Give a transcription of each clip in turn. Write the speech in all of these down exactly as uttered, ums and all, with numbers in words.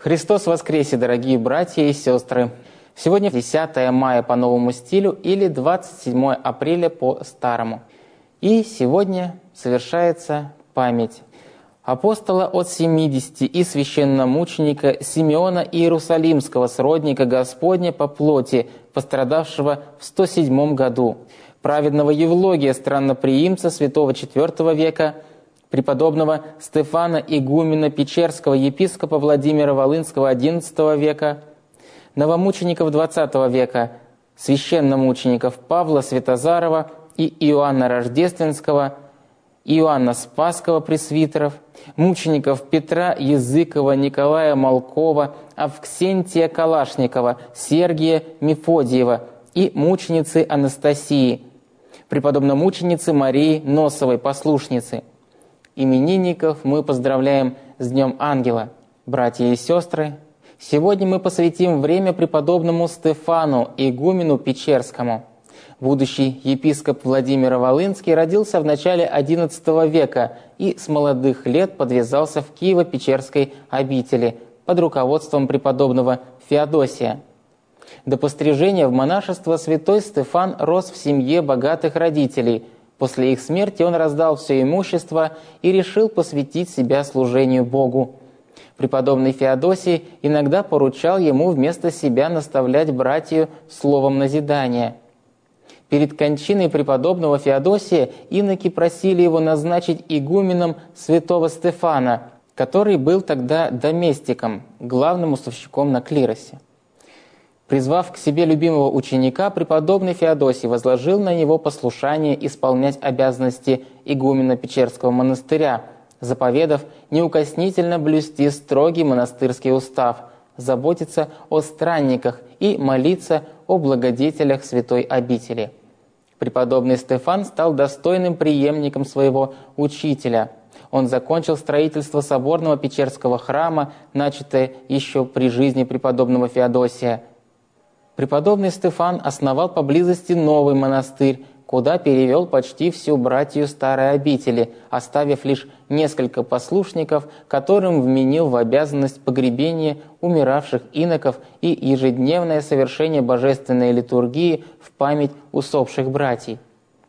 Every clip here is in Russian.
Христос воскресе, дорогие братья и сестры! Сегодня десятое мая по новому стилю или двадцать седьмое апреля по старому. И сегодня совершается память апостола от семидесяти и священномученика Симеона Иерусалимского, сродника Господня по плоти, пострадавшего в сто седьмом году, праведного Евлогия, странноприимца святого четвёртого века, преподобного Стефана игумена Печерского, епископа Владимира Волынского одиннадцатого века, новомучеников двадцатого века, священномучеников Павла Святозарова и Иоанна Рождественского, Иоанна Спасского пресвитеров, мучеников Петра Языкова, Николая Малкова, Авксентия Калашникова, Сергия Мефодиева и мученицы Анастасии, преподобномученицы Марии Носовой, послушницы. Именинников мы поздравляем с Днем Ангела. Братья и сестры, сегодня мы посвятим время преподобному Стефану, игумену Печерскому. Будущий епископ Владимир Волынский родился в начале одиннадцатого века и с молодых лет подвязался в Киево-Печерской обители под руководством преподобного Феодосия. До пострижения в монашество святой Стефан рос в семье богатых родителей. После их смерти он раздал все имущество и решил посвятить себя служению Богу. Преподобный Феодосий иногда поручал ему вместо себя наставлять братью словом назидания. Перед кончиной преподобного Феодосия иноки просили его назначить игуменом святого Стефана, который был тогда доместиком, главным уставщиком на клиросе. Призвав к себе любимого ученика, преподобный Феодосий возложил на него послушание исполнять обязанности игумена Печерского монастыря, заповедав неукоснительно блюсти строгий монастырский устав, заботиться о странниках и молиться о благодетелях святой обители. Преподобный Стефан стал достойным преемником своего учителя. Он закончил строительство соборного Печерского храма, начатое еще при жизни преподобного Феодосия. Преподобный Стефан основал поблизости новый монастырь, куда перевел почти всю братью старой обители, оставив лишь несколько послушников, которым вменил в обязанность погребение умиравших иноков и ежедневное совершение божественной литургии в память усопших братьев.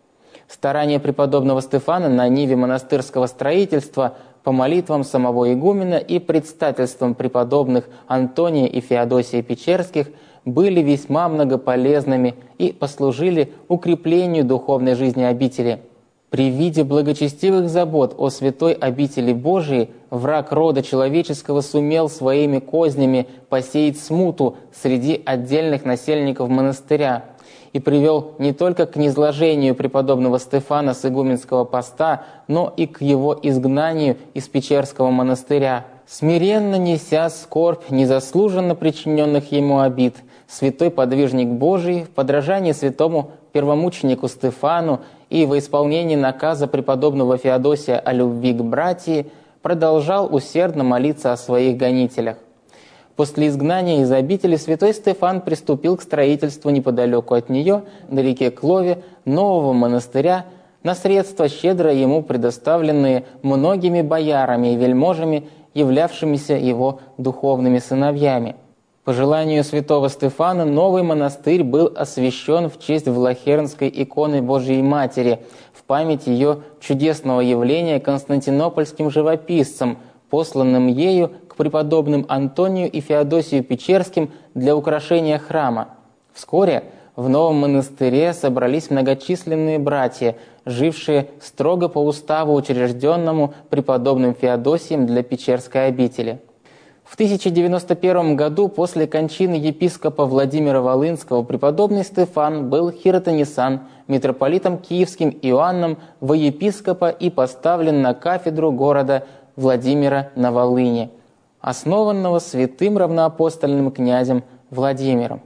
Старания преподобного Стефана на ниве монастырского строительства по молитвам самого игумена и предстательством преподобных Антония и Феодосия Печерских были весьма многополезными и послужили укреплению духовной жизни обители. При виде благочестивых забот о святой обители Божией враг рода человеческого сумел своими кознями посеять смуту среди отдельных насельников монастыря и привел не только к низложению преподобного Стефана с игуменского поста, но и к его изгнанию из Печерского монастыря. Смиренно неся скорбь незаслуженно причиненных ему обид, святой подвижник Божий в подражании святому первомученику Стефану и во исполнении наказа преподобного Феодосия о любви к братии продолжал усердно молиться о своих гонителях. После изгнания из обители святой Стефан приступил к строительству неподалеку от нее, на реке Клове, нового монастыря, на средства, щедро ему предоставленные многими боярами и вельможами, являвшимися его духовными сыновьями. По желанию святого Стефана новый монастырь был освящен в честь Влахернской иконы Божией Матери, в память ее чудесного явления константинопольским живописцем, посланным ею к преподобным Антонию и Феодосию Печерским для украшения храма. Вскоре в новом монастыре собрались многочисленные братья, жившие строго по уставу, учрежденному преподобным Феодосием для Печерской обители. В тысяча девяносто первом году после кончины епископа Владимира Волынского преподобный Стефан был хиротонисан митрополитом Киевским Иоанном во епископа и поставлен на кафедру города Владимира на Волыни, основанного святым равноапостольным князем Владимиром.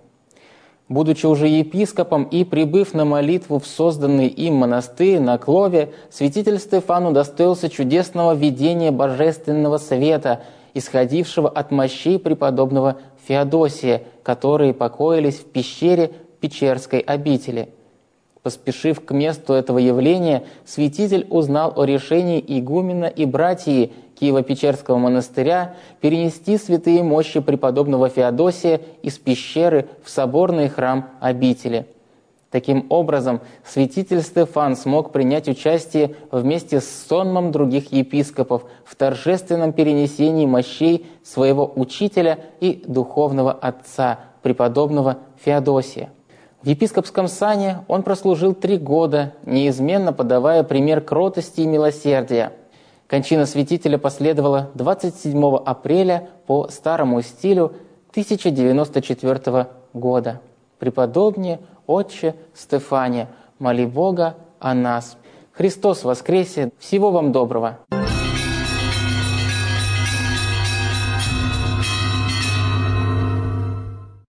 Будучи уже епископом и прибыв на молитву в созданный им монастырь на Клове, святитель Стефан удостоился чудесного видения божественного света, исходившего от мощей преподобного Феодосия, которые покоились в пещере Печерской обители. Поспешив к месту этого явления, святитель узнал о решении игумена и братьи Киево-Печерского монастыря перенести святые мощи преподобного Феодосия из пещеры в соборный храм обители. Таким образом, святитель Стефан смог принять участие вместе с сонмом других епископов в торжественном перенесении мощей своего учителя и духовного отца, преподобного Феодосия. В епископском сане он прослужил три года, неизменно подавая пример кротости и милосердия. Кончина святителя последовала двадцать седьмого апреля по старому стилю тысяча девяносто четвёртого года. Преподобнее, отче Стефане, моли Бога о нас. Христос воскресе! Всего вам доброго!